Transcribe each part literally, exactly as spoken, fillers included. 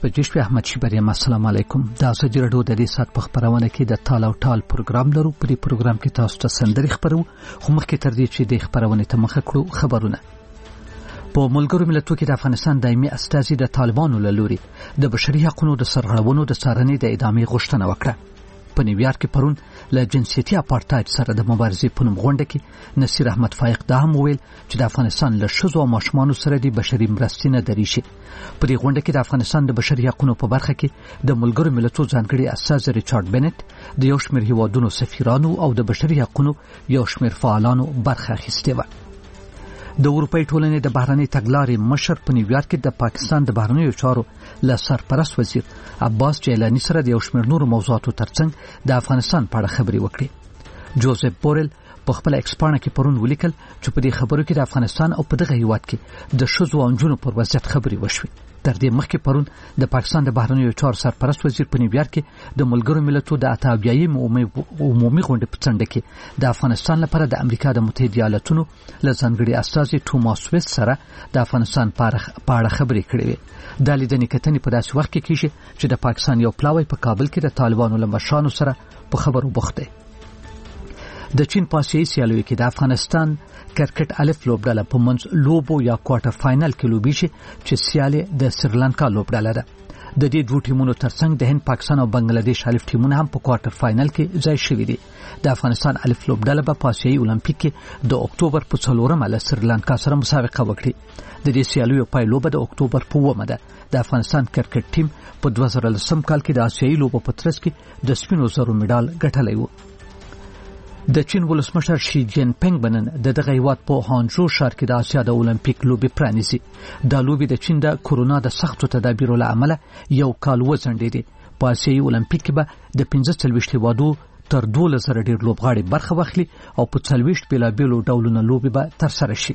بجې شپې. احمد شیبریم، السلام علیکم. دا سجی رډو د دې سات په خبرونه کې د تال او ټال پروګرام لرو. په دې پروګرام کې تاسو ته سندري خبرو، خو مخکې تر دې چې د خبرونه ته مخه کړو خبرونه. په ملګرو ملتونو کې د افغانستان دایمي استازي د طالبانو له لوري د بشري حقوقو د سرغړونو د څارنې د ادامې غوښتنه وکړه. په نیویارک کې پرون له جنسیتي اپارټایډ سره د مبارزې په نوم غونډه کې نصیر احمد فائق دا هم ویل چې د افغانستان له ښځو او ماشومانو سره د بشري مرستې نه درې شي. په دې غونډه کې د افغانستان د بشري حقوقو په برخه کې د ملګرو ملتونو ځانګړي استازي ریچارډ بنټ، د یو شمېر هیوادونو سفیرانو او د بشري حقوقو یو شمېر فعالانو برخه اخیستې وه. د اروپای ټولنې د بهرنۍ تګلارې مشر په نیویارک کې د پاکستان د بهرنیو چارو له سرپرست وزیر عباس جیلانی سره د یو شمېر نورو موضوعاتو ترڅنګ د افغانستان په اړه خبرې وکړې. جوزف بورل په خپل ایکس پاڼه کې پرون ولیکل چې په دې خبرو کې د افغانستان او په دغه هیواد کې د ښځو او نجونو پر وضعیت خبرې وشوې. تر دې مخکې پرون د پاکستان د بهرنیو چارو سرپرست وزیر په نیویارک کې د ملګرو ملتونو د اته اویایم عمومي غونډې په څنډه کې د افغانستان لپاره د امریکا د متحده ایالاتونو له ځانګړي استازي ټوماس ویس سره د افغانستان په اړه خبرې کړې وې. دا لیدنې کتنې په داسې وخت کې کیږي چې د پاکستان یو پلاوی په کابل کې د طالبانو له مشرانو سره په خبرو بوخت دی. د چین په آسیایي سیالیو کې د افغانستان کرکټ الف لوبډله په منځ لوبو یا کوارټر فائنل کې لوبي شي چې سیالي د سریلانکا لوبډله ده. د دې دوه ټیمونو ترڅنګ د هند، پاکستان او بنگلاديش الف ټیمونه هم په کوارټر فائنل کې ځای شوي دي. د افغانستان الف لوبډله په آسیایي اولمپیک کې د اکتوبر په څلورمه له سریلانکا سره مسابقه وکړي. د دې سیالیو پایلوبه د اکتوبر په اوومه ده. د افغانستان کرکټ ټیم په دوه زره لسم کال کې د آسیایي لوبو په ترڅ کې د سپینو زرو مډال ګټلی و. د چین ولسمشر شي جین پنګ بنن د دغه هیواد په هانجو ښار کې د آسیا د اولمپیک لوبې پرانیزي. دا لوبې د چین د کورونا د سختو تدابیرو له امله یو کال وځنډېدې. په آسیایي اولمپیک کې به د پنځه څلوېښت هیوادو تر دولس زره ډېر لوبغاړي برخه واخلي او په څلوېښت بېلابېلو ډولونو لوبې به ترسره شي.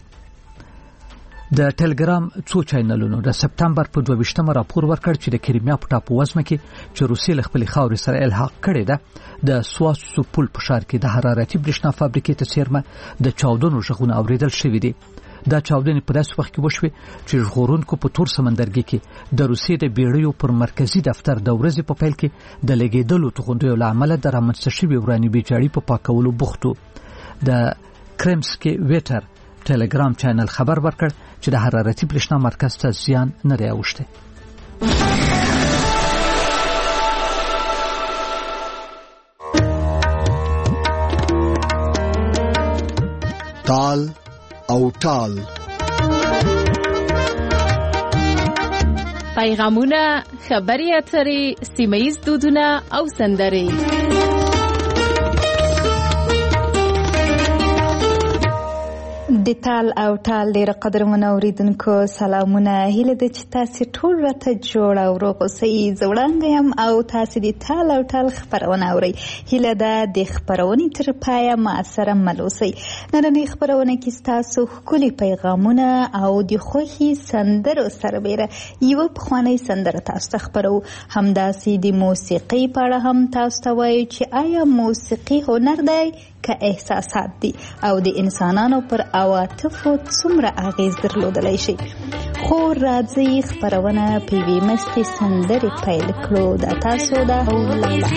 د ټلګرام څو چینلونو د سپتمبر په دوه ویشتمه راپور ورکړ چې د کریمیا په ټاپووزمه کې چې روسیې له خپلې خاورې سره الحاق کړې ده د سواسوپول په ښار کې د حرارتي برېښنا فابریکې ته څیرمه د چاودنو غږونه اورېدل شوي دي. دا چاودنې په داسې وخت کې وشوې چې ژغورونکو په تور سمندرګي کې د روسیې د بیړیو پر مرکزي دفتر د ورځې په پیل کې د لګېدلو توغندیو له امله د رامنځته شوې وراني بیجاړي په پاکولو بوختو. د کرمسکي ویټر ټلګرام چینل خبر ورکړ چې د حرارتي برېښنا مرکز ته زیان نه دی اوښتی. تال او ټال پیغامونه، خبري اترې، سیمه‌ییز دودونه او سندرې. د تال او ټال ډېر قدرمنو اوریدونکو سلامونه. هیله ده چې تاسې ټول راته جوړ او روغ اوسئ. زه وړاندې یم او تاسې د تال او ټال خپرونه اورئ. هیله ده د خپرونې تر پایه ما سره مل اوسئ. نننۍ خپرونه کې ستاسو ښکلي پیغامونه او د خوښې سندرو سربیره یوه پخوانۍ سندره تاسو ته خپرو. همداسې د موسیقۍ په اړه هم تاسو ته وایو چې آیا موسیقي هنر دی که احساسات دي او د انسانانو پر عواطفو څومره اغیز درلودلی شي. خو راځئ خپرونه په یوې مستې سندرې پیل کړو. دا تاسو ده او لمبه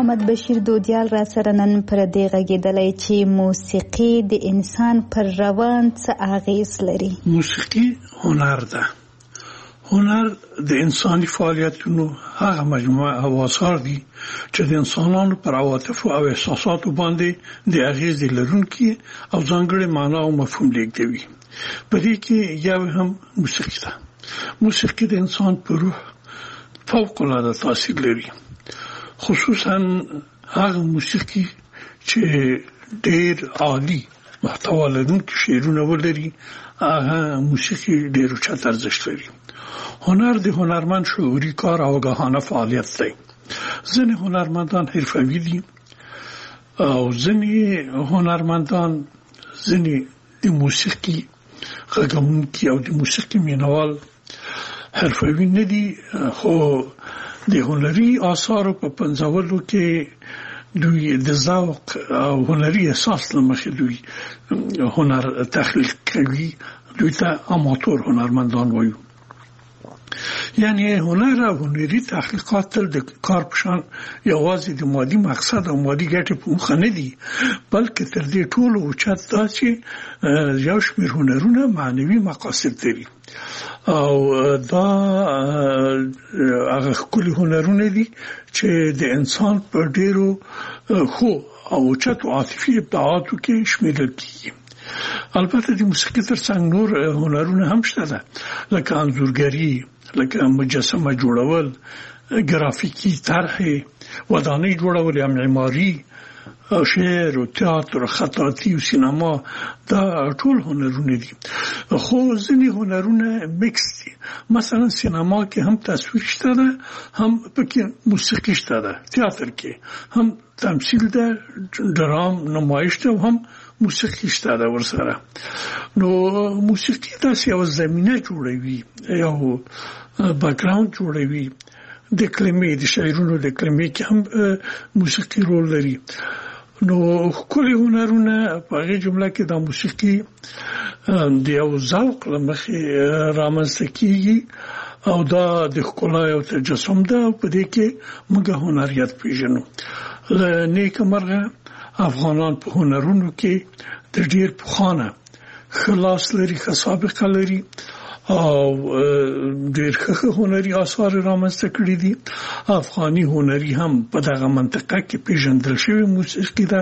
محمد بشیر دودیال را سره نن پر دې غږېدلی چې موسیقي د انسان پر روان څه اغیز لري. موسیقي هنر ده. هنر د انساني فعالیتونو هغه مجموعه او آثار دي چې د انسانانو پر عواطف او احساساتو باندې د اغیز لرونکي او ځانګړي معنا او مفهوم لیږدوي. په دې کې یو هم موسیقي ده. موسیقي د انسان په روح فوق العاده تاثیر لري، خصوصا هغه موسیقي چې ډېر عالی محتوا لرونکي شعرونه ولري، هغه موسیقي ډېر اوچت ارزښت لري. هنر د هنرمند شعوري کار او آگاهانه فعالیت دی. ځینې هنرمندان حرفوي دي او ځینې هنرمندان ځینې د موسیقي غږونکي او د موسیقي مینوال حرفوي نه دي، خو د هنري آثارو په پنځولو کې دوی د ذوق او هنري احساس له مخې دوی هنر تخلیق کوي. دوی ته اماتور هنرمندان وایو. یعنی هنر او هنري تحقیقات تل د کار په شان یوازې د مادي مقصد او مادي ګټې په موخه نه دي، بلکې تر دې ټولو اوچت دا چې یو شمېر هنرونه معنوي مقاصد لري او دا هغه ښکلي هنرونه دي چې د انسان په ډېرو ښو او اوچتو عاطفي ابداعاتو کې شمیرل کېږي. البته د موسیقي ترڅنګ نور هنرونه هم شته ده، لکه انځورګري، لکه مجسمه جوړول، ګرافیکي طرحې، ودانۍ جوړول، یا معماري، شعر او تئاتر، خطاطي او سینما. دا ټول هنرونه دي، خو ځینې هنرونه میکس دي. مثلا سینما کې هم تصویر شته ده، هم پکې موسیقي شته ده. تئاتر کې هم تمثیل ده، ډرام نمایش ده، هم موسیقي شته ده ورسره. نو موسیقي داسې یو زمینه جوړوي، یو بیکګراوند جوړوي. د کلمې د شاعرونو د کلمې کې هم موسیقي رول لري. نو ښکلي هنرونه په هغې جمله کې دا موسیقي د یو ذوق له مخې رامنځته کېږي او دا د ښکلا یو تجسم ده او په دې کې موږ هنریت پېژنو. له نیکه مرغه افغانان په هنرونو کې د ډېر پخوانه ښه لاس لري، ښه سابقه لري او ډېر ښه هنري آثار رامنځته کړي دي. افغاني هنري هم په دغه منطقه کې پیژندل شوی موسیقي ده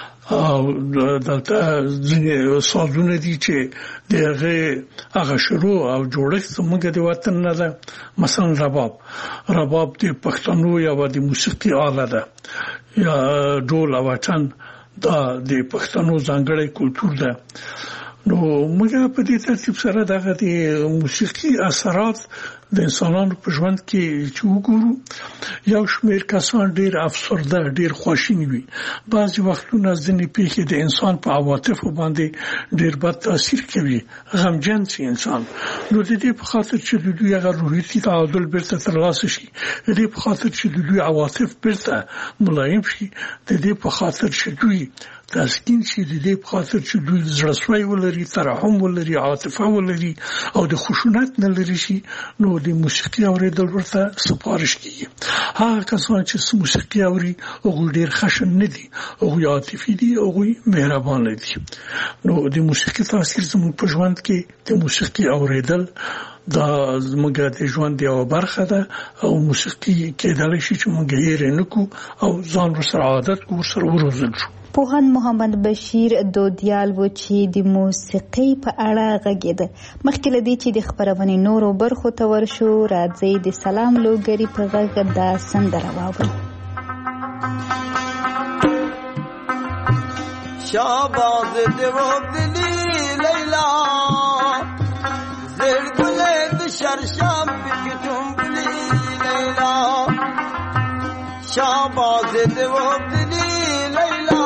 او دلته ځینې سازونه دي چې د هغې هغه شروع او جوړښت زموږ د وطن نه ده. مثلا رباب رباب د پښتنو یوه د موسیقي آله ده، یا ډول او اټن دا د پښتنو ځانګړی کلتور ده. نو موږ په دې ترتیب سره دغه د موسیقي اثرات د انسانانو په ژوند کې چې وګورو، یو شمېر کسان ډېر افسرده، ډېر خواشیني وي. بعضې وختونه ځینې پیښې د انسان په عواطفو باندې ډېر بد تاثیر کوي، غمجن شي انسان. نو د دې په خاطر چې د دوی هغه روحیتي تعادل بیرته ترلاسه شي، د دې په خاطر چې د دوی عواطف بیرته ملایم شي، د دې په خاطر چې دوی تسکین شي، د دې په خاطر چې دوی زړهسوی ولري، ترحم ولري، عاطفه ولري او د خشونت نه لرې شي، نو د موسیقي اورېدل ورته سپارش کېږي. هغه کسان چې موسیقي اوري هغوی ډېر خشن نه دي، هغوی عاطفي دي، هغوی مهربانه دي. نو د موسیقي تاثیر زموږ په ژوند کې د موسیقي اورېدل دا زموږ د ژوند یوه برخه ده او موسیقي کېدلی شي چې موږ یې هېر نه کړو او ځان ورسره عادت کړو، ورسره وروزل شو. پوهاند محمد بشیر دودیال و چې د موسیقۍ په اړه غږېده. مخکې له دې چې د خپرونې نورو برخو ته ورشو، راځئ د سلام لوګري په غږ دا سندره واورو. شاباز دیو دلی لیلا زیر گلے دشرشم بکتم بلی لیلا شاباز دیو دلی لیلا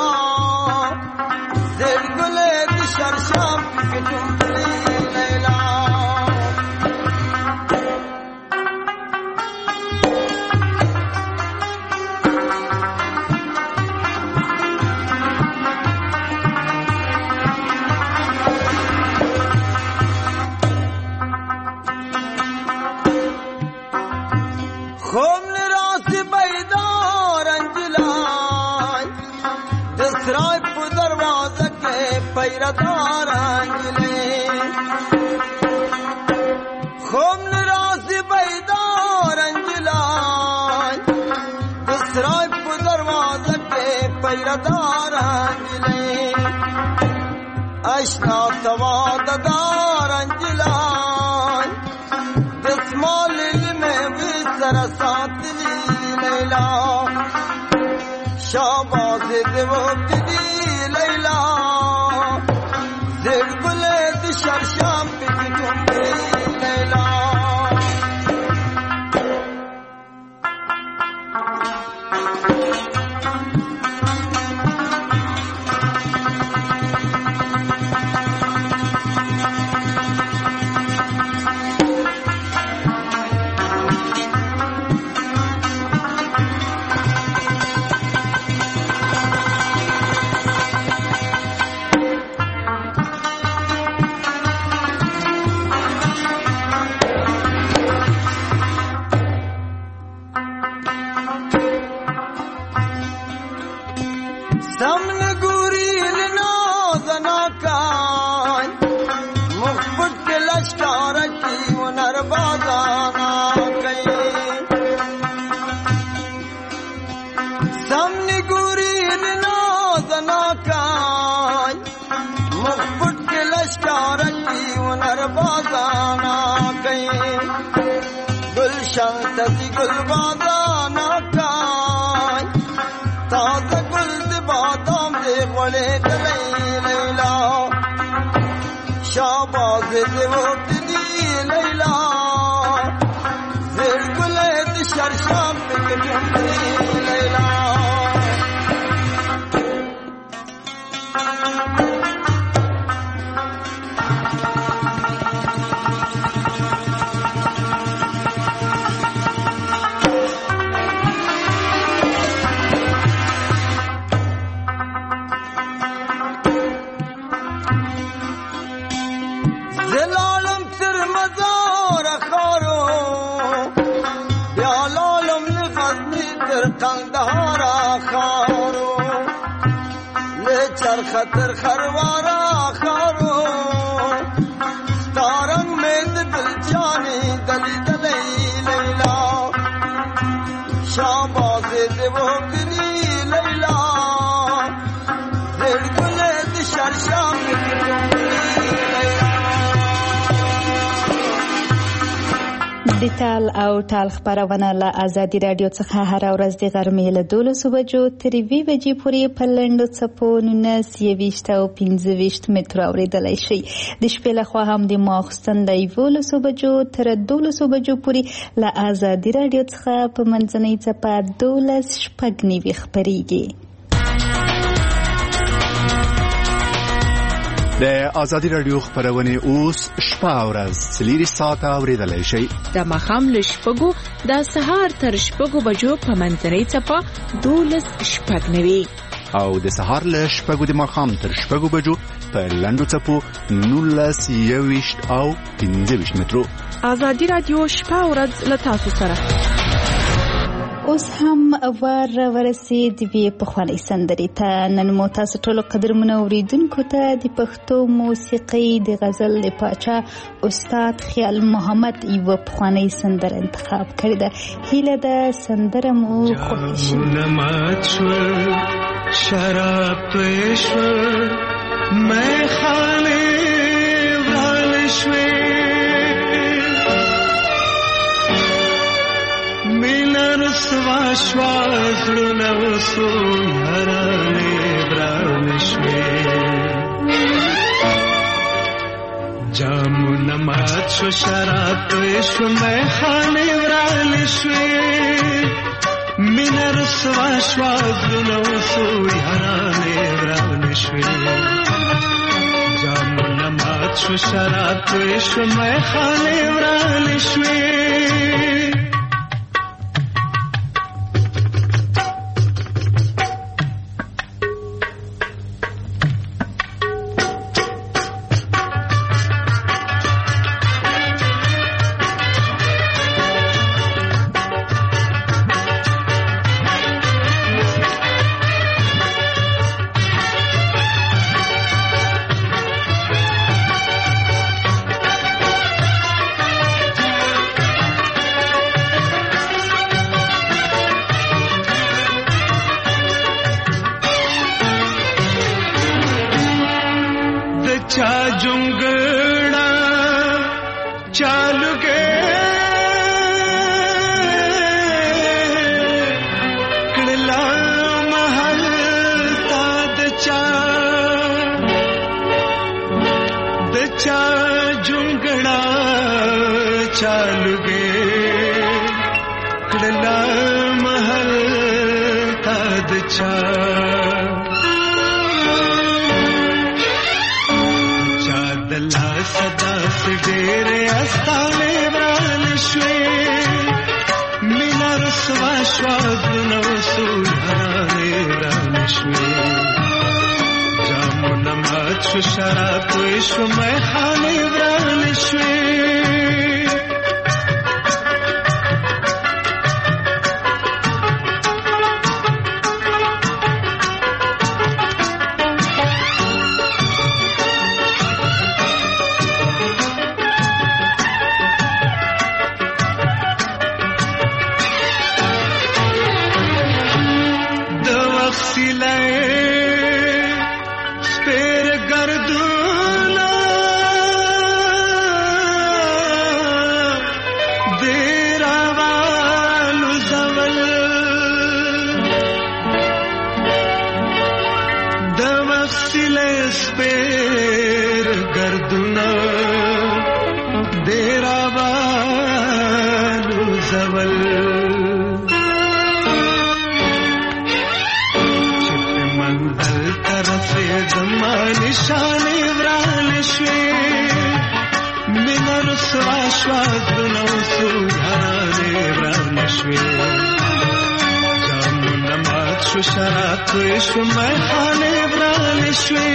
زیر گلے دشرشم بکتم بلی لیلا خوم راس بیدار انجلا سرای په دروازه کې پیردار انجلې خوم نراسي بیدار انجلای د سرای په دروازه کې پیردار انجلې اشنا توا ددار انجلای دسمال علم وی سر ساتلی لیلا شاباز دیوت دی لیلا زیر گلے دی شرشام پی جنبی لیلا شانتی گل بادانا کای تازه گل دی بادام دی غولی دلی لیلا شاباز دی وقت دی لیلا زیر گلی دی شرشام بکجم دی لیلا خطر خروارا خارو ستارنگ میں دل جانی دلی دلی لیلا شاباز دیو دلی لیلا زیر گلے دی شرشام د ټال او ټال خبرونه له آزادي رادیو څخه هر ورځ د غرمې له دولسو بجو تر یوې بجې پورې په لنډو څپو نولس یویشت او پنځه ویشت مترو اورېدلی شئ. د شپې لخوا هم د ماخوستن د یولسو بجو تر دولسو بجو پورې له آزادي رادیو څخه په منځنۍ څپه دولس شپږ نوي خپرېږي. د آزادي رادیو خبرونه اوس شپه ورځ څلور ساعته اورېدلی شئ. د ماښام له شپږو د سهار تر شپږو بجو په منځنۍ څپه دولس شپږ نوي او د سهار له شپږو د ماښام تر شپږو بجو په لنډو څپو نولس یویشت او پنځه ویشت مترو. آزادي رادیو شپه ورځ له تاسو سره. اوس هم ور ورسید وی پخوانی سندرې ته. نن مو تاسو ټولو قدرمنو اوریدونکو ته د پښتو موسیقۍ د غزل د پاچا استاد خیال محمد یو پخوانی سندره انتخاب کړې ده. هیله ده سندره مو خوښ شي. شراب پېښور مې خانه والشوي رسوا شوازلو نوسو هرانه برانشوی جامو نمات شو شراب توشو میخانه برانشوی من رسوا شوازلو نوسو هرانه برانشوی جامو نمات شو شراب توشو میخانه برانشوی چا جونګړه چالو کې کړلا محل تا د چا د چا جونګړه چالو کې کړلا محل تا د چا صدا سے ډېرې استانې وران شوې مینا رسوا شوا نو سوهانې وران شوې جامونه مات شو شراب توی شو میخانې وران شوې شراب توی شو میخانه وران شوی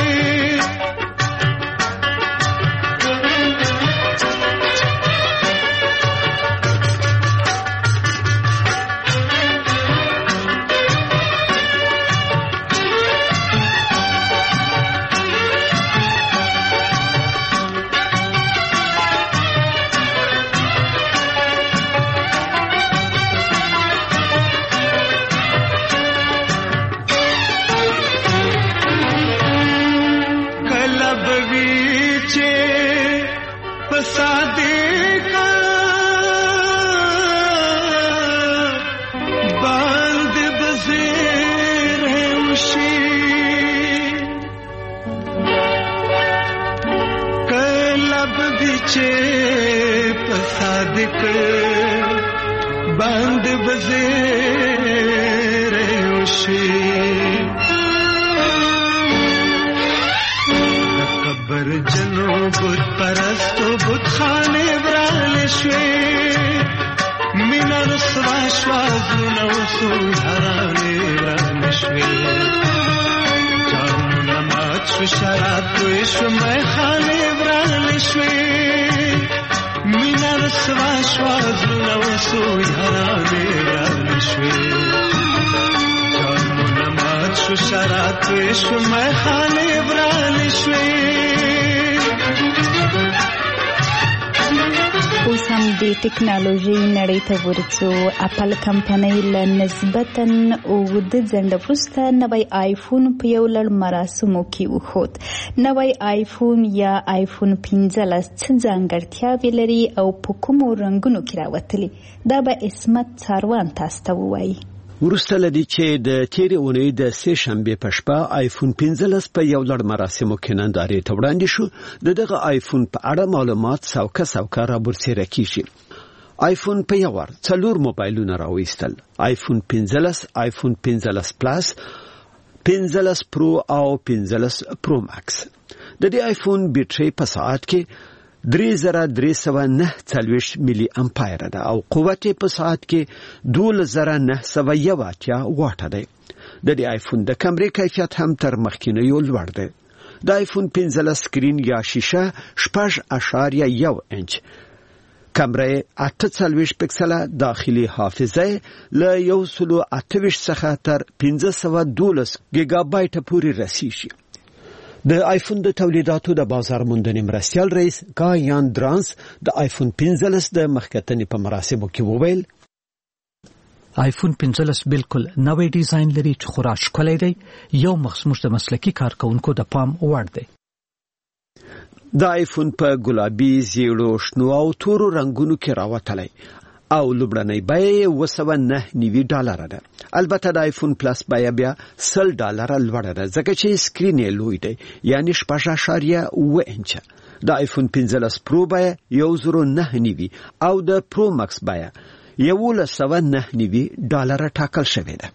बंद बज़ेरे उशी कब्र जनो बुत परस्तो बुत खाने वराल शे मिना रसवा श्वाजुनो सुधाराने वराल शे जाम नमाज शराब तुइश मैं खाने वराल शे मिना रसवा श्वाजुनो सुधाराने वराल शे जाम नमाज शराब तुइश मैं खाने वराल शे اوس هم د ټکنالوژي نړۍ ته ورڅو اپل کمپنۍ له نسبتاً اوږده ځنډ وروسته نوی آیفون په یو لړ مراسمو کې وښود. نوی آیفون یا آیفون پنځلس څه ځانګړتیاوې لري او په کومو رنګونو کې راوتلي؟ دا به عصمت څاروان تاسو ته ووایي. ورسته لدی چې د تیرې اونۍ د سه شنبه په شپه آیفون پنځلس په یو لړ مراسمو کې نندارې ته وړاندې شو. د دغه آیفون په اړه معلومات سوکه سوکه را برسېره کیږي. آیفون په یو ور څلور موبایلونه راوېستل: آیفون پنځلس، آیفون پنځلس پلاس، پنځلس پرو او پنځلس پرو ماکس. د دې آیفون بیټرۍ په ساعت کې درې زره درې سوه نهه څلوېښت ملي امپایر ده او قوت په ساعت کې دولس زره نهه سوه یو اتیا واټه دی. د دې آیفون د کیمرې کیفیت هم تر مخکینیو لوړ دی. د آیفون پنځلس سکرین یا شیشه شپږ اعشاریه یو انچ، کیمرې اته څلوېښت پکسله، داخلي حافظه له یو سلو اته ویشت څخه تر پنځه سوه دولس ګیګا بایټه پورې رسیږي. د آیفون د تولیداتو د بازار موندنې مرستیال رئیس ګایان درانس د آیفون پنځلس د مخکتنې په مراسمو کې وویل: آیفون پنځلس بالکل نوې ډیزاین لري چې خورا ښکلی دی. یو مخ زموږ د مسلکي کارکونکو د پام وړ دی. د آیفون په ګلابي زیړو شنو او تورو رنگونو کې راوتلی او لومړنۍ بیه اوه سوه نه نوي ډالره ده. البته د آیفون پلس بیه بیا سل ډالره لوړه ده ځکه چې سکرین یې لوی دی یعنی شپږ اعشاریه اوه انچه. د آیفون پنځلس پرو بیه یو زره نه نوي او د پرو مکس بیه یولس سوه نه نوي ډالره ټاکل شوې ده.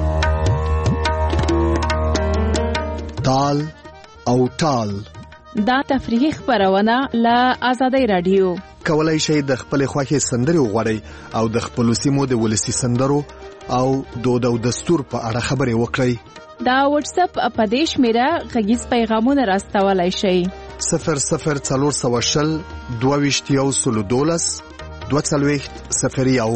تال او ټال دا تفریحي خبرونه له آزادۍ رادیو. کولای شئ د خپل خوښې سندرې وغواړئ او د خپل سیمو د ولسی سندرو او دود او دستور په اړه خبرې وکړئ. دا واتس اپ په دې شمیره غږیز پیغامونه راستولای شئ. صفر صفر څلور سوه شل دوه ویشت یو سلو دولس دوه څلوېښت صفر یو.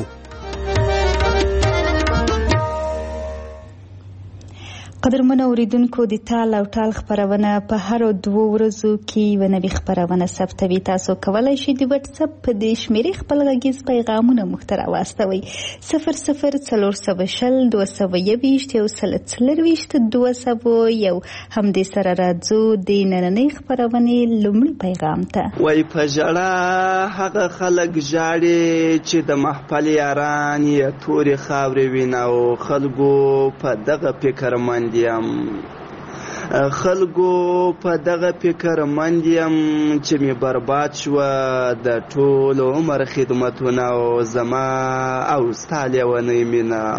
قدرمن اوریدونکو د تال او ټال خبرونه په هر دوه ورځو کې و نوي خبرونه ثبتوي. تاسو کولای شئ د واتس اپ په دې شمیرې خپل غږیز پیغامونه مخترا واستوي. صفر صفر څلور سوه شل دوه سوه یوویشت یو سل څلرویشت دوه سوه یو. همدې سره راځو د نننۍ خبرونې لومړي پیغام ته. وای په ژړا هغه خلک ژاړي چې د محفل یاران یې تورې خاورې وینه او خلکو په دغه فکر مند یم خلکو په دغه فکر مند یم چې می برباد شوه د ټول عمر خدمتونه او زما او ستا لیونۍ مینه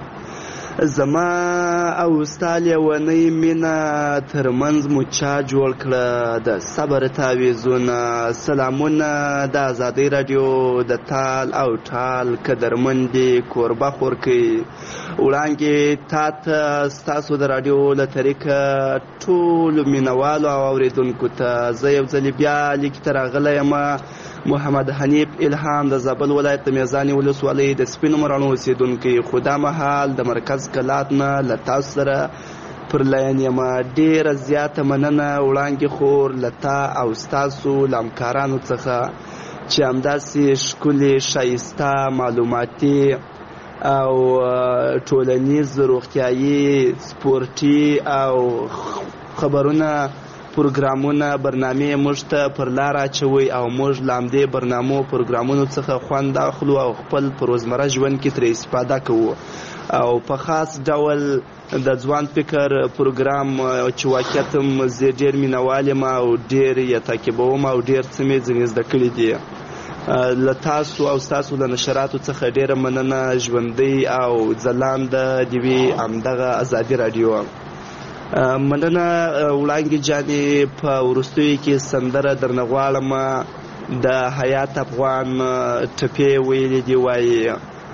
زما او ستا لیونۍ مینه ترمنځ مو چا جوړ کړه د صبر تعویضونه. سلامونه د آزادۍ رادیو د تال او ټال قدرمندې کوربه خورکۍ وړاندې تا ته ستاسو د رادیو له طریقه ټولو مینوالو او اورېدونکو ته زه یو ځلې بیا لیک ته راغلی یم. محمد حنیف الهام د زابل ولایت د میزانې ولسوالۍ د سپینو مراڼو اوسېدونکی، خو دا مهال د مرکز کلات نه له تاسو سره پر لاین یم. ډېره زیاته مننه وړاندې خور له تا او ستاسو له همکارانو څخه چې همداسې ښکلې ښایسته معلوماتي او ټولنیز روغتیایي سپورټي او خبرونه پروګرامونه برنامې موږ ته پر لار اچوي او موږ له همدې برنامو پروګرامونو څخه خوند اخلو او خپل په روزمره ژوند کې ترې استفاده کوو. او په خاص ډول د ځوان فکر پروګرام چې واقعیت هم زه ډېر مینوال یم او ډېر یې تعقیبوم او ډېر څه مې ځینې زده کړي دي. له تاسو او ستاسو له نشراتو څخه ډېره مننه. ژوندۍ او ځلانده دې وي همدغه ازادي راډیو. مننه وړانګې جانې په وروستیو کې سندره درنه غواړم. د حیات افغان ټپې ویلې دي وایي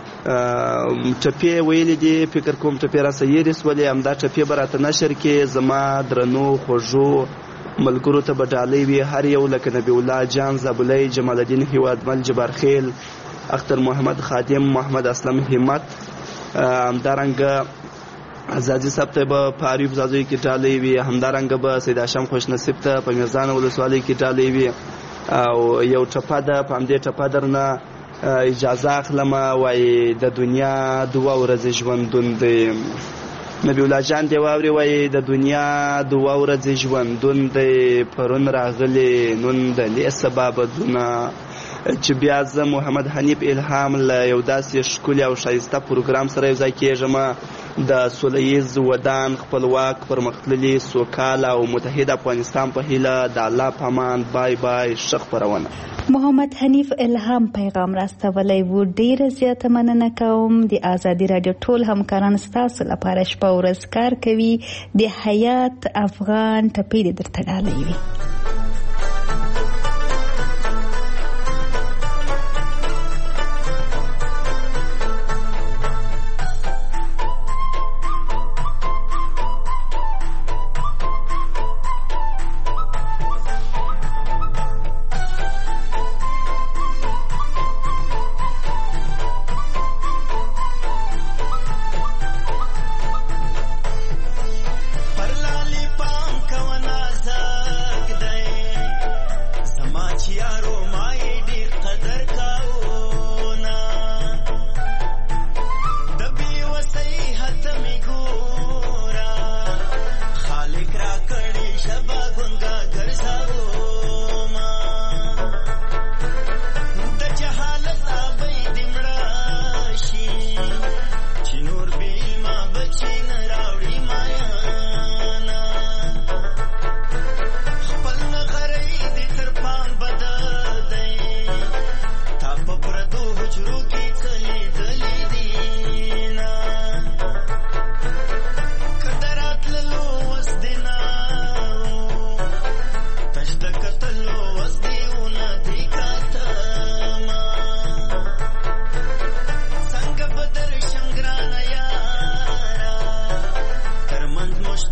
ټپې ویلې دي فکر کوم ټپې راسه یېرې سولې همدا ټپې به راته نشر کې زما درنو خوږو ملګرو ته به ډالۍ وي هر یو لکه نبی الله جان زابلی جمال الدین هیوادمل جبار خیل اختر محمد خادم محمد اسلم همت همدارنګه ازادي صاحب ته به په عریف زازوی کې ډالۍ وي همدارنګه به سید هاشم خوش نصیب ته په میزان ولسوالۍ کې ډالۍ وي او یو ټپه ده په همدې ټپه درنه اجازه اخلم. وایي د دنیا دوه ورځې ژوندون دی. نبی الله جان دی واوري وایي د دنیا دوه ورځې ژوندون دی پرون راغلی نن د لې سبا بدونه. چې بیا زه محمد حنیف الهام له یو داسې ښکلي او ښایسته پروګرام سره یو ځای کېږم د سوله ییز ودان خپلواک پرمختللي سوکاله او متحد افغانستان په هیله د الله په امان. بای بای. ښه خپرونه. محمد حنیف الهام پیغام راستولی و. ډیره زیاته مننه کوم. د آزادي راډیو ټول همکاران ستاسو لپاره شپه ورځ کار کوي. د حیات افغان ټپې دې درته ډالۍ وي. Parlali pam kawana zak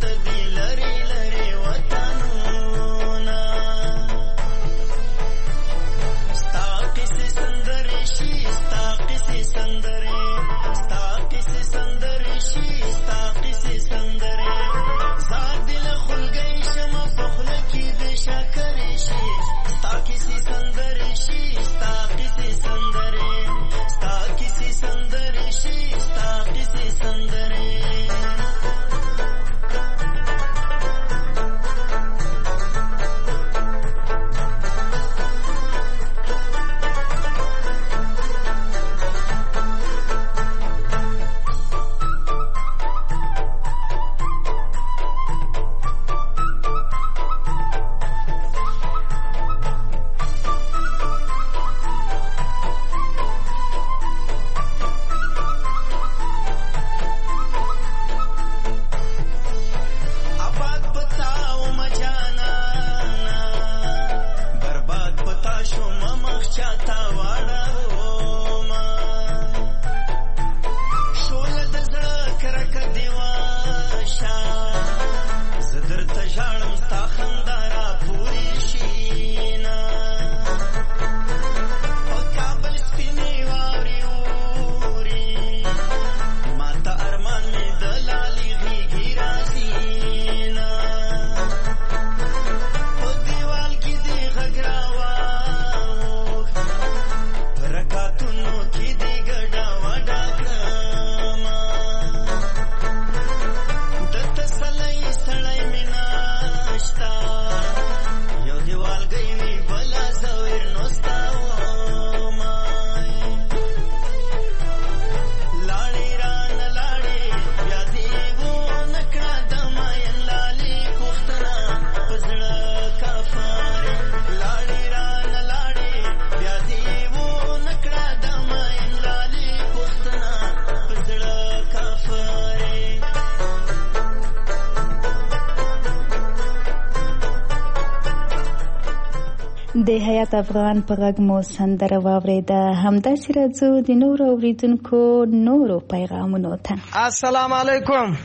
د حیات افغان په غږ مو سندره واورېده. همداسې راځو د نورو اوریدونکو نورو پیغامونو ته. السلام علیکم.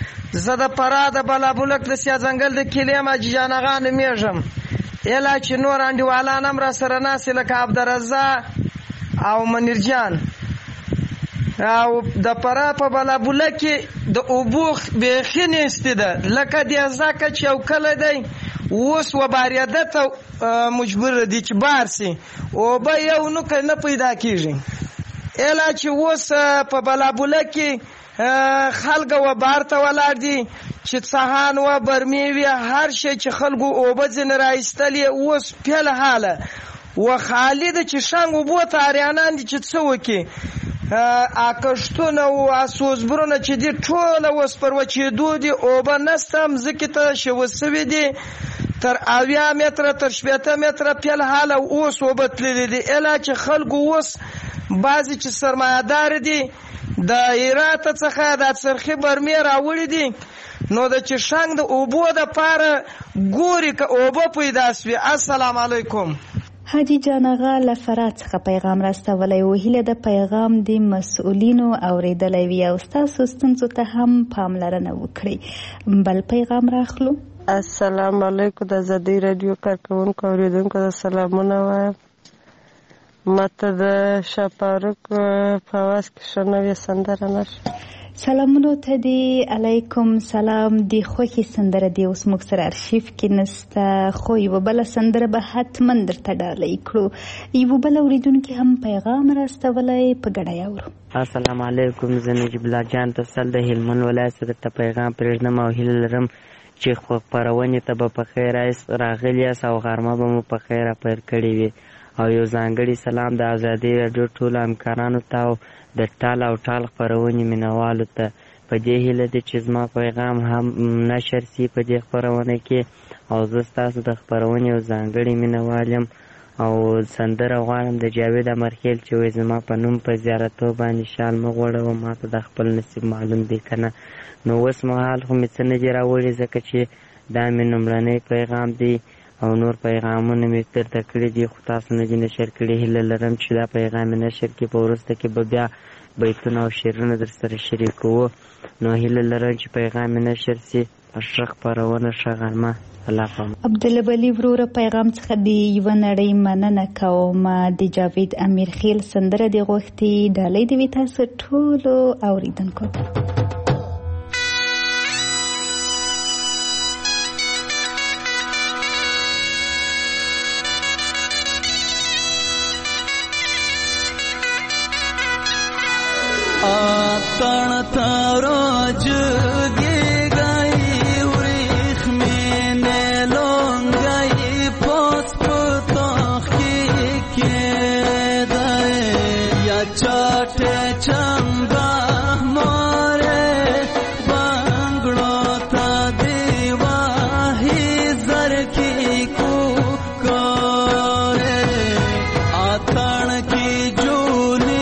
زه د فراه د بلابلک د سیا ځنګل د کلي یم حاجي جان اغا نومیږم. ایله چې نور انډیوالان هم را سره ناست لکه عبدالرضا او منیرجان. او د فراه په بلابلک کې د اوبو بیخي نیستې ده لکه د ځکه چې یو کلی دی اوس وبارېده ته مجبور دي چې بار سي اوبه یو نوکه نه پیدا کېږي. ایله چې اوس په بلابلک کې خلک وبار ته ولاړ دي چې څهان و برمې وي هر شی چې خلکو اوبه ځینې راایستلې اوس فعل حاله و خالي ده چې شنګ اوبو ته اریانان دي چې څه وکړي. کښتونه او اسوزبرونه چې دي ټوله اوس پر وچېدو دي اوبه نسته مځکې ته شوه سوي دي تر اویا متره تر شپېته متره فعل حاله اوس اوبه تللي دي. ایله چې خلکو اوس بعضې چې سرمایهدار دي د هراته څخه د څرخي برمې راوړي دي نو د چې شنګ د اوبو دپاره ګوري که اوبه پیدا سوي. السلام علیکم. حاجي جان اغا له فراه څخه پیغام راستولی و. هیله د پیغام د مسؤلینو اورېدلی وي او ستاسو ستونزو ته هم پاملرنه وکړئ. بل پیغام راخلو. السلام علیکم. د ازادۍ راډیو کارکوونکو اورېدونکو ته سلامونه وایم. ماته د شاپاروک په اواز کې ښه نوې سندره نشته. سلامونو ته دی. علیکم سلام. د خوښې سندره دی اوس موږ سره ارشیف کې نسته خو یوه بله سندره به حتما درته ډالۍ کړو. یوه بله اورېدونکي هم پیغام راستولی په ګډه یې اورو. السلام علیکم. زه نجیب الله جان تسل د هلمند ولایت څخه درته پیغام پرېږدم او هیله لرم چې خپرونې ته به په خیر راغلي یاست او غرمه به مو په خیره پیل کړې وي. او یو ځانګړي سلام د ازادۍ راډیو ټولو همکارانو ته او د ټال او ټال خپرونې مینوالو ته. په دې هیله ده چې زما پیغام هم نشر سي په دې خپرونه کې او زه ستاسو د خپرونې یو ځانګړی مینوال یم او سندره غواړم د جاوید امرخیل چې وایي زما په نوم په زیارتو باندې شال مه غوړوه ما ته د خپل نصیب معلوم دی که نه. نو اوس مهال خو مې څه نه دي راوړي ځکه چې دا مې لومړنی پیغام دی او نور پیغامونه مې درته کړي دي خو تاسو نه دي نشر کړي. هیله لرم چې دا پیغام مې نشر کړي په وروسته کې به بیا بیتونه او شعرونه در سره شریکوو. نو هیله لرم چې پیغام مې نشر سي ښه خپرونه ښه غرمه. عبدالله بلی وروره پیغام څخه د یوه نړۍ مننه کوم. د جاوید امیر خیل سندره د غوښتي ډالۍ د وي تاسو ټولو اوریدونکو ته. आतण तारो जुगे गई उरीख में ने लोंग गई पोस पुतो के दे या चाटे चंबा मोरे बांगड़ो ता देवा ही जर की को कोरे आतण की जूली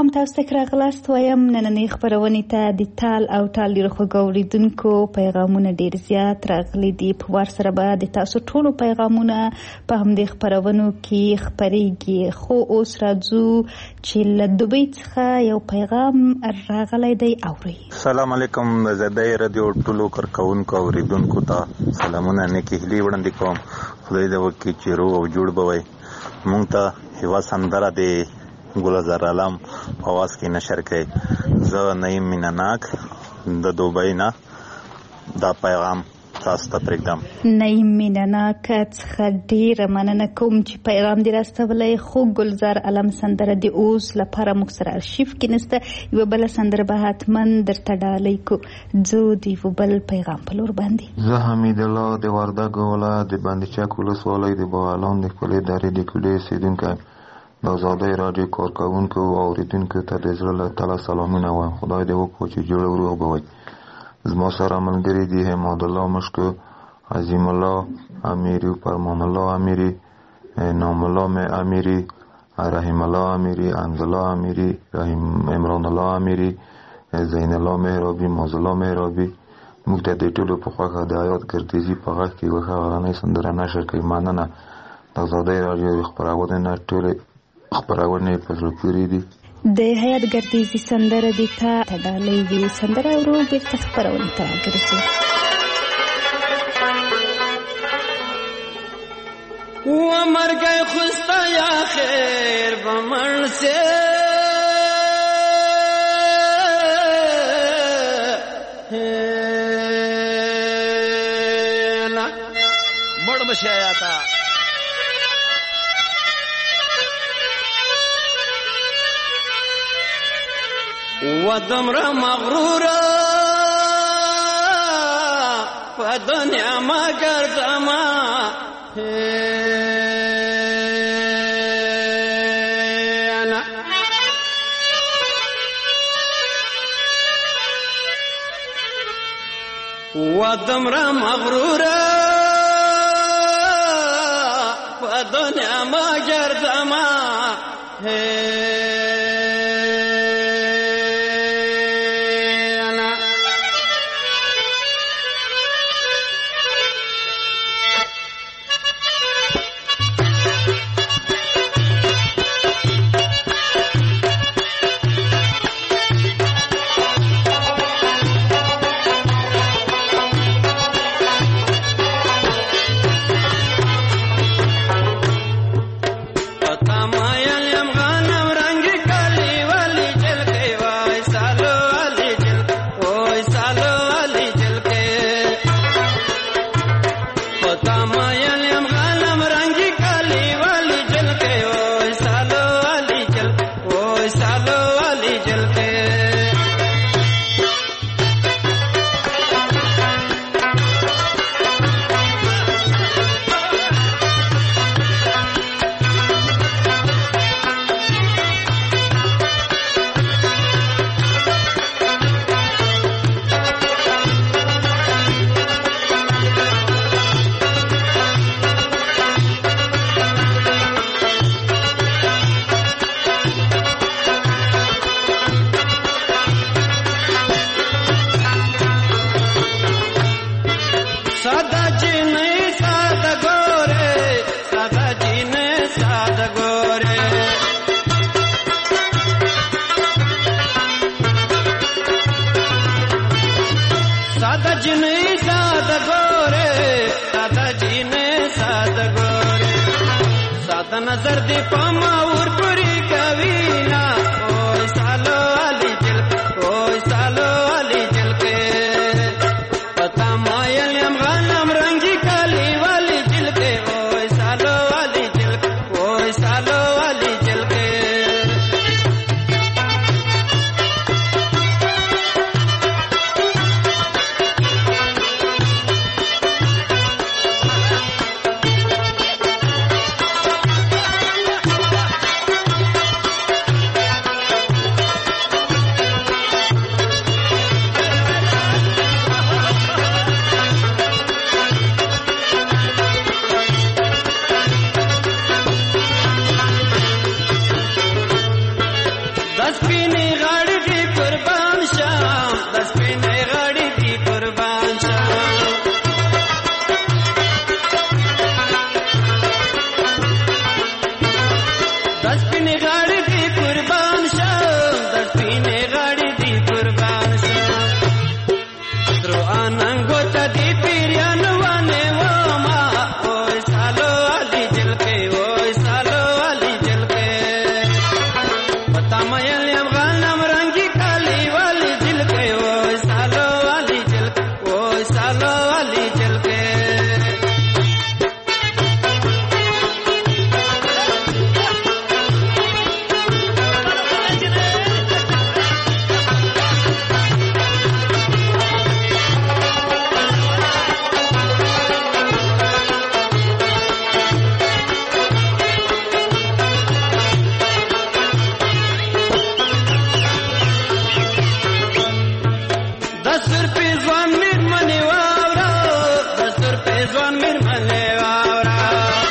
هم تاسو ته راغلاست وایم نننۍ خبرونې ته د تال او تال ډېرو خوږو اورېدونکو پیغامونه ډېر زیات راغلي دي. په وار سره به د تاسو ټولو پیغامونه په همدې خبرونو کې خپرېږي. خو اوس راځو چې له دوبۍ څخه یو پیغام راغلی دی اورئ. سلام علیکم. زه د رادیو ټولو کارکوونکو اورېدونکو ته سلامونه نیکې هیلې وړاندې کوم. خدای دې وکړي چې روغ او جوړ به وئ. مونږ ته یوه سندره د ګلزار عالم په اواز کې نشر کړئ. زه نعیم مینهناک د دوبۍ نه دا پیغام تاسو ته پرېږدم. نعیم مینهناک څخه ډېره مننه کوم چې پیغام دې راستولی. خو ګلزار عالم سندره د اوس لپاره موږ سره ارشیف کې نشته. یوه بله سندره به حتما درته ډالۍ کو. ځو د یوه بل پیغام په لور باندې. زه حمید الله د وردګو ولایت د بند چک ولسوالۍ د باغلان د خپلې درې د کلي اوسېدونکی یم. د ازادۍ راډیو کارکوونکو او اورېدونکو ته د زړه له تله سلامونه وایم. خدای دې وکړي چې جوړ او روغ به وئ. زما سره ملګري دي حماد الله مشکو، عظیم الله امیری، فرمان الله امیری، نام الله امیری، رحیم الله امیری، انز الله امیری، رحیم عمران الله امیری، زین الله مهرابی، ماز الله مهرابی. موږ ته د ټولو په خوښه د حیات ګردیزي په غږ کې یوه ښه غرنۍ سندره نشر کوي. مننه. د ازادۍ راډیو خپرونې نه ټولې خبرونه په زړه پورې دي. د حیات ګردیزي سندره دې ته ډالۍ وي. سندره ورو بیرته خپرونې ته راګرځو. و مرګ خوستا یا خیر بمن سے لا مړ بشیا تا ودمر مغرور فدنیا ما گردما انا ودمر مغرور فدنیا ما گردما नजर दे पामा और पूरी कवीना ओए सालो अली जल ओए सालो अली जल के पता मायल हम गनम रंगी काली वाली जल के ओए सालो अली जल ओए सालो अली जल के سپینې غاړې دې قربان شم د سپینې غاړې دې قربان شم د سپینې غاړې دې قربان شم د سپینې غاړې دې قربان شم درو اننګو ته دې پیریان ونه وما اوه سالو علي جلکې اوه سالو علي جلکې پتا مې لیم غنم رنگي کالي والی جلکې اوه سالو علي جلکې اوه سالو علي جلکې دستور په ځوان میرمنې واوره دستور په ځوان میرمنې واوره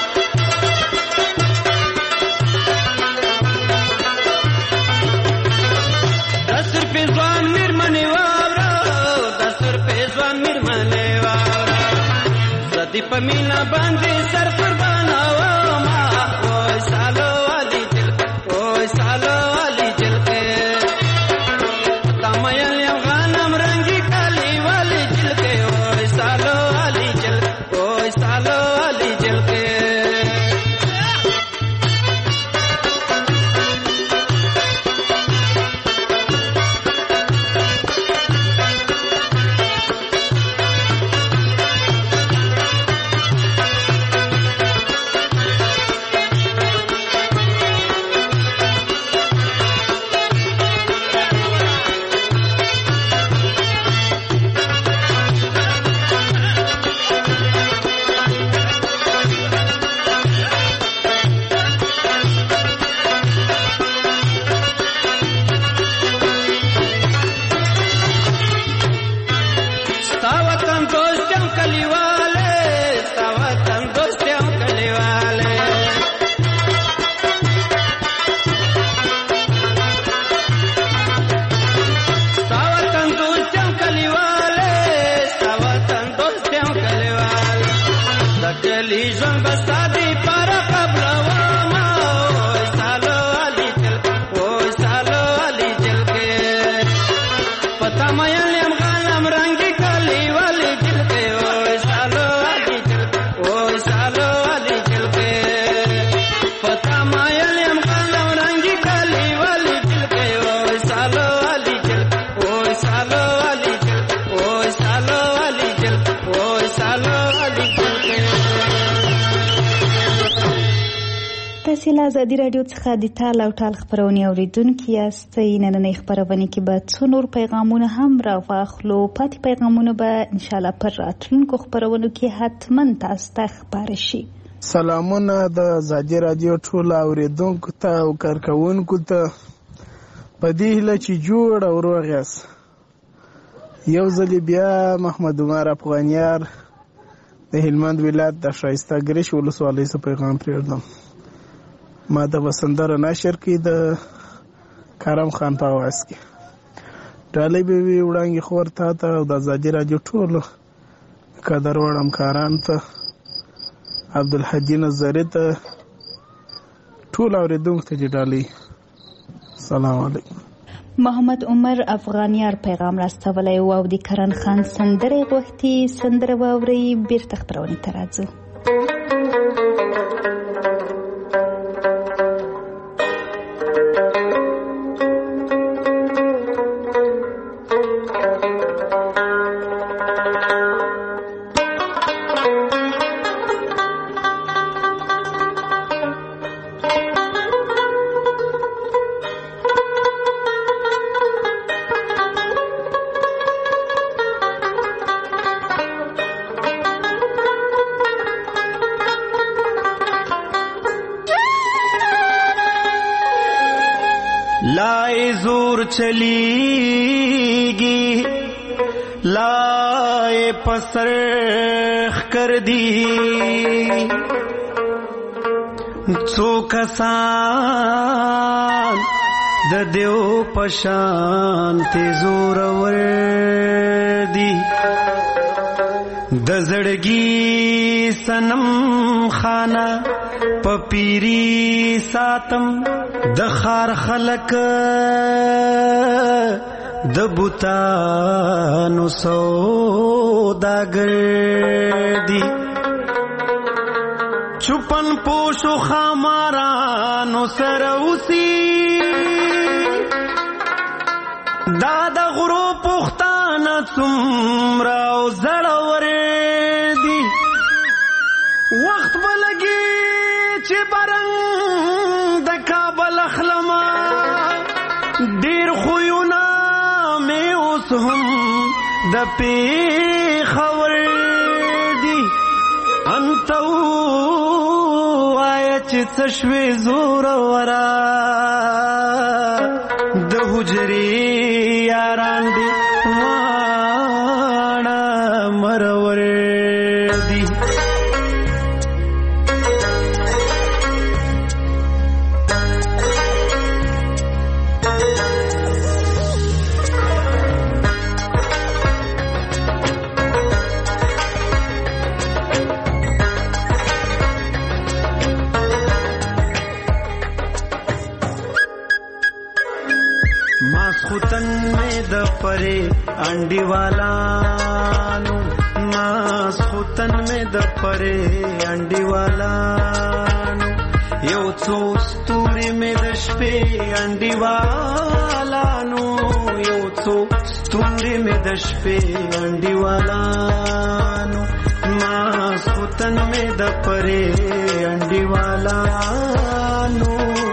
دستور په ځوان میرمنې واوره دستور په ځوان میرمنې واوره زدي په مینا باندې سر قربانه وما اوه سالو علي جلکې اوه سالو علي جلکې تمایل یم غنم رنگي کالي والی جلکې اوه سالو علي جلکې اوه سالو علي جلکې ستا وطن دوستم کلیواله ستا وطن دوستم کلیواله ستا وطن دوستم کلیواله ستا وطن دوستم کلیواله د کلی ژوند به ستا دې پاره قبلومه اوه سالو علي جلکې اوه سالو علي جلکې پتا مې لیم غنم رنگي کالي والی جلکې اوه سالو علي جلکې اوه سالو علي جلکې پتا مې لیم غنم رنگي کالي والی جلکې اوه سالو علي جلکې اوه سالو علي جلکې اوه سالو علي جلکې اوه سالو علي جلکې تاسې له ازادي راډیو څخه د ټال او ټال خپرونې اورېدونکي یاستئ. نننۍ خپرونې کې به څو نور پیغامونه هم راواخلو. پاتې پیغامونه به انشاءالله پر راتلونکو خپرونو کې حتما تاسو ته خپاره شي. سلامونه د ازادي راډیو ټولو اورېدونکو ته او کارکوونکو ته په دې هیله چې جوړ او روغ یاست. یو ځلې بیا محمد عمر افغانیار د هلمند ولایت د ښایسته ګرش ولسوالۍ څخه پیغام پرېږدم. ما د وسندره نشر کې د کرم خان په اواز کې ډالۍ به وي وړاندې خور ته ته او د ازادي راډیو ټولو قدر وړ همکارانو ته عبدالحدي نظري ته ټول اورېدونکو ته دې ډالۍ. سلام علیکم. محمد عمر افغانیار پیغام راستولی و او د کرن خان سندرې غوښتي. سندره واورئ بیرته خپرونې ته راځو. لائے زور چلیگی لائے پسرخ کر دی څو کسان د دیو پشان تیزور وردی د زړګي سنم خانه پپیری ساتم د خار خلق د بوتانو سوداګر دی چپن پوشو خامارانو سروسی دا د غرو پختانه څومره زړور دی وخت بلګي چې برنګ د کابل اخلما ډیر خوونه مې اوس هم د پیښور دی انتو آیا چې څه شوې زور ورا د حجرې یاران دی واړه مرور دی ماسخوتن میں د پرے انڈی والانو ماسخوتن میں د پرے انڈی والانو یو څو ستوري میں د شپې انڈی والانو یو څو ستوري میں د شپې انڈی والانو ماسخوتن میں د پرے انڈی والانو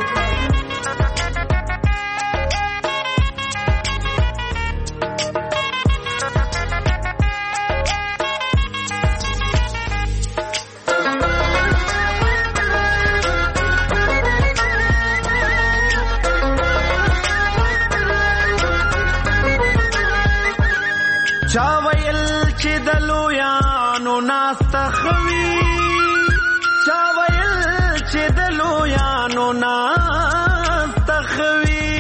چا ویل چې د لویانو ناسته خوي چا ویل چې د لویانو ناسته خوي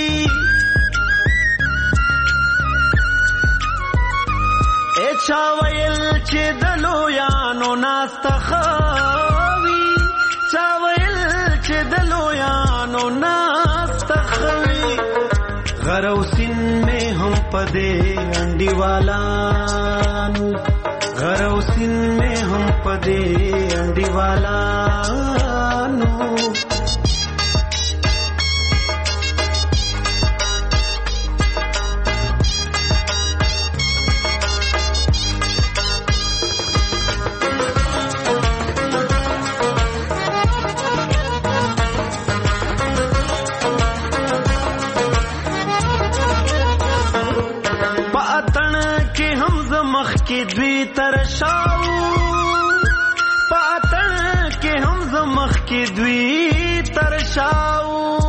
ای چا ویل چې د لویانو ناسته خوي چا ویل چې د لویانو ناسته خوي غروسین میں ہم پدے انڈی والانو غروسین میں ہم پدے انڈی والانو کی دوی ترشاو پاتن کے ہم زمخ کی دوی ترشاو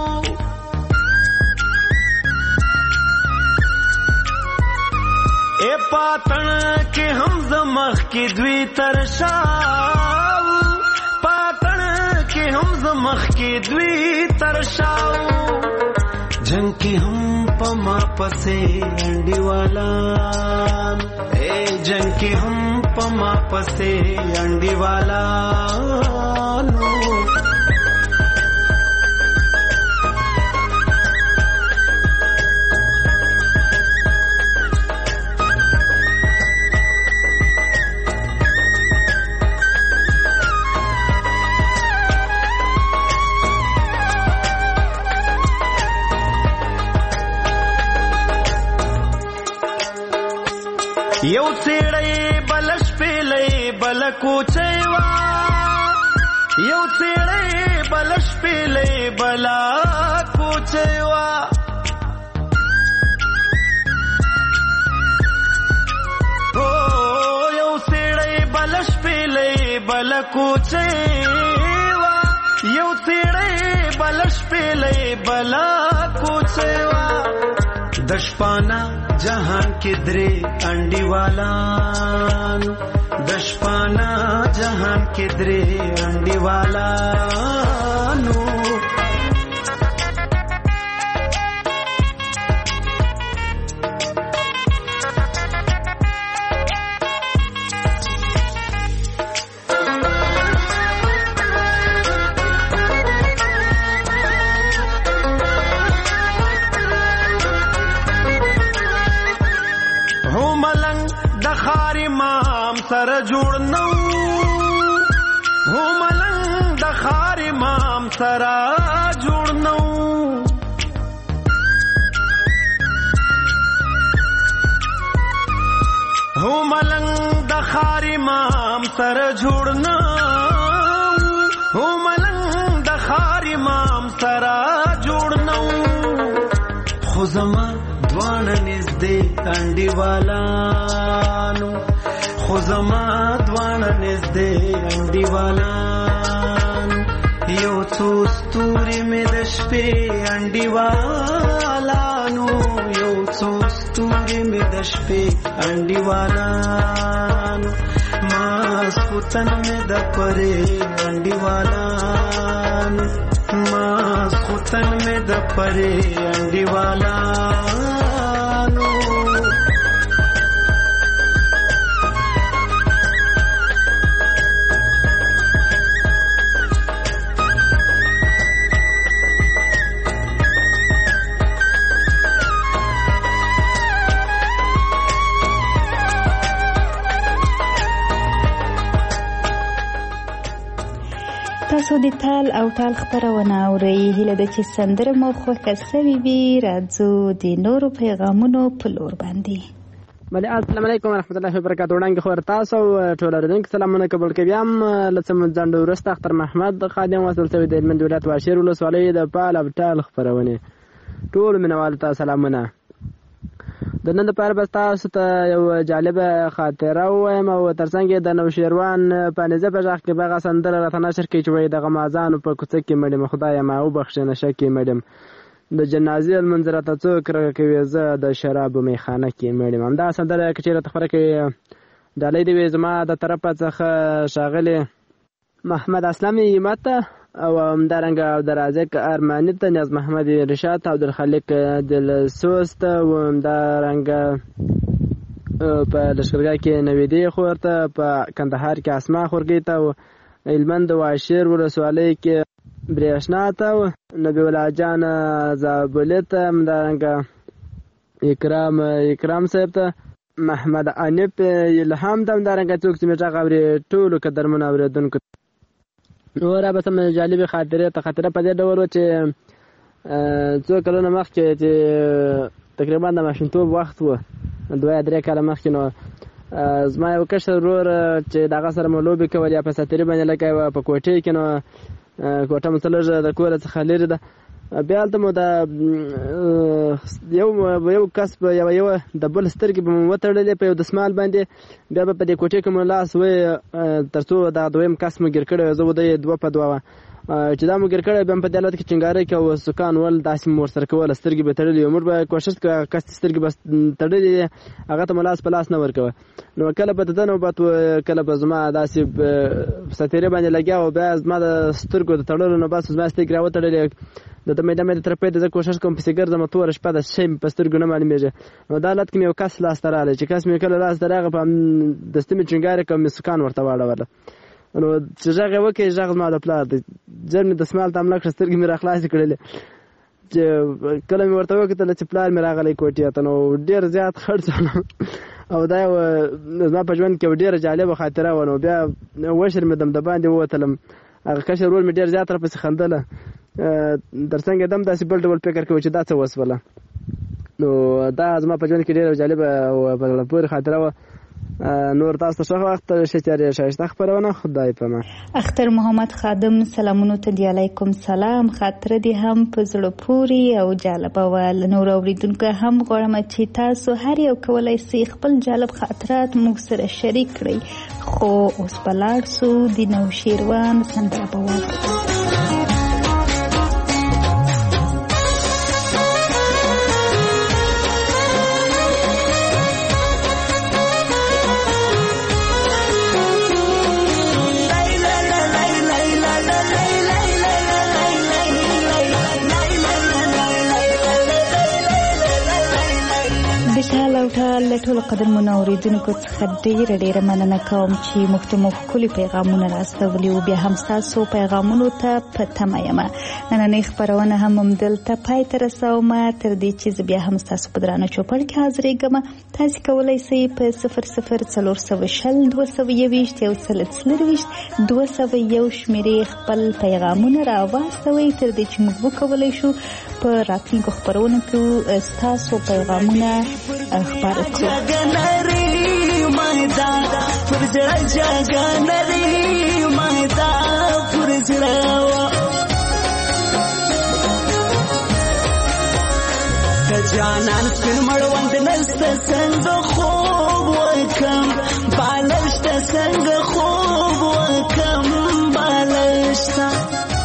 اے پاتن کے ہم زمخ کی دوی ترشاو پاتن کے ہم زمخ کی دوی ترشاو جنگ کی ہم پما پسے انڈی والا جنگ کی ہم پما پسے انڈی والا نو یو سیڑے بلش پیلے بل کوچیوا یو سیڑے بلش پیلے بلا کوچیوا او یو سیڑے بلش پیلے بل کوچیوا یو سیڑے بلش پیلے بلا کوچیوا دشپانا جہان کے درے انڈی والانو دشپانا جہان کے درے انڈی والانو سره جوړ نو هو ملنګ د خار امام سره جوړ نو هو ملنګ د خار امام سره جوړ نو هو ملنګ د خار امام سره جوړ نو خو زما دوانه نږدې انډیوالانو خو زما دوانه نږدې انډیوالانو یو څو ستوري مې د شپې انډیوالانو یو څو ستوري مې د شپې انډیوالانو ماسخوتن مې د پرې انډیوالانو ماسخوتن مې د پرې انډیوالانو تاسو د تال او تال خبرونه اورئ. هیله ده چې سندره مو خوښه سوي وي. راځو د نورو پیغامونو په لور باندې. بله السلام علیکم ورحمت الله وبرکاتو. وړاندې خبر تاسو ټول اورېدونکو سلامونه قبول کوي. هم لڅ ځنډ وروسته اختر محمد خادم وصل شوی د هلمند ولایت واشیر ولسوالۍ د پال او تال خبرونه ټول مینوالو ته سلامونه. د نن لپاره به تاسو ته یو جالبه خاطره ووایم او ترڅنګ د نوشیروان په نظر په ځخ کې به سندره راته نشر کوي چې وایي د غمازانو په کوڅه کې مړم خدای ما او بخښ نشه کې مړم د جنازې المنظره ته څوک راکوي زه د شراب میخانه کې مړم. همدا سندره کې چې راته خبره کوي ډالۍ دی زما د طرفه څخه شاغلی محمد اسلامي ماته او همدارنګه عبدالرازق ارماني ته نیاز محمد رشاد عبدالخالق دلسوست او همدارنګه په لشکرګاه کې نویدی خور ته په کندهار کې اسما خورګی ته هلمند واشیر ولسوالۍ کې بریښنا ته نبی الله جان زابلې ته همدارنګه اکرام اکرام صاحب ته محمد انیب الهام ته همدارنګه څوک چې مې غوړي ټولو قدرمن اوریدونکو نو را به سم جالبه خاطره ته خاطره په دې ډول چې څو کلونه مخکې چې تقریبا د ماشومتوب وخت و دوه درې کاله مخکې نو زما یو کشر ورور چې دغه سره مو لوبې کولې په ساتري باندې لکه په کوټې کې نو کوټه مثلث د کور څخه لري ده بیا ته مو د یو یو کسب یو یو د بل سترګې په وتړلې په یو دسمال باندې بیا په دې کوټې کې مو لاس وې ترڅو دا دویم کس مو ګر کړی زه و د دوه په دوه چې دا مو ګر کړی بیا په دې لات کې چنګاره کې او سکان ول داسې مور سره کول سترګې به تړلې عمر به کوشش کوه کس سترګې بس تړلې هغه ته لاس په لاس نه ورکوه نو کله په دنه وبات کله په زما داسې ستیره باندې لګیا او بیا زما د سترګو د تړلو نه بس زما سترګې راوتړلې د ته مې د مې تر په دې کوشش کوم په سیګر زما تور شپه د شیم په سترګو نه معلومیږي نو دا لات کې یو کس لاس تراله چې کس مې کله لاس دراغه په دستمه چنګاره کوم سکان ورته واړول نو چې ځای وکي ځای ما د پلار د ځنه د سمال تام لکه سترګې مې راخلاص کړلې چې کله مې ورته وکړل چې پلار مې راغلی کوټې ته نو ډیر زیات خرڅ او دا زما په ژوند کې ډیره جالبه خاطره و نو بیا وشر مې دم د باندې ووتلم هغه کشر ور مې ډیر زیات را پسې خندله درڅنګ دم داسې بل ډول فکر کوي چې دا څه وسوله نو دا زما په ژوند کې ډیره جالبه او په پوره خاطره و نور تاسو ښه وخت شته شایسته خبرونه خدای پامان. اختر محمد خادم سلامونه ته دی علیکم سلام. خاطر دې هم په زړه پوري او جالب ول نور اوریدونکو هم غواړم چې تاسو هر یو کولای شئ خپل جالب خاطرات موږ سره شریک کړئ خو اوس بلاړ سو د نوشیروان سندره په وخت د ټال او ټال له ټولو قدرمنو اورېدونکو څخه ډېره ډېره مننه کوم چې موږ ته مو ښکلي پیغامونه راستولي او بیا هم ستاسو پیغامونو ته په تمه یم. نننۍ خپرونه هم همدلته پای ته رسومه. تر دې چې زه بیا هم ستاسو په درانه چوپړ کې حاضرېږم. تاسې کولی سئ په صفر صفر څلور سوه شل دوه سوه یوویشت یو سل څلرویشت دوه سوه یو شمېرې خپل پیغامونه راواستوئ تر دې چې موږ وکولی شو په راتلونکو خپرونو کې ستاسو پیغامونه خپاره کړو. جانان سپین مړوند نسته څنګه خوب وکم بالشته څنګه خوب وکم بالشته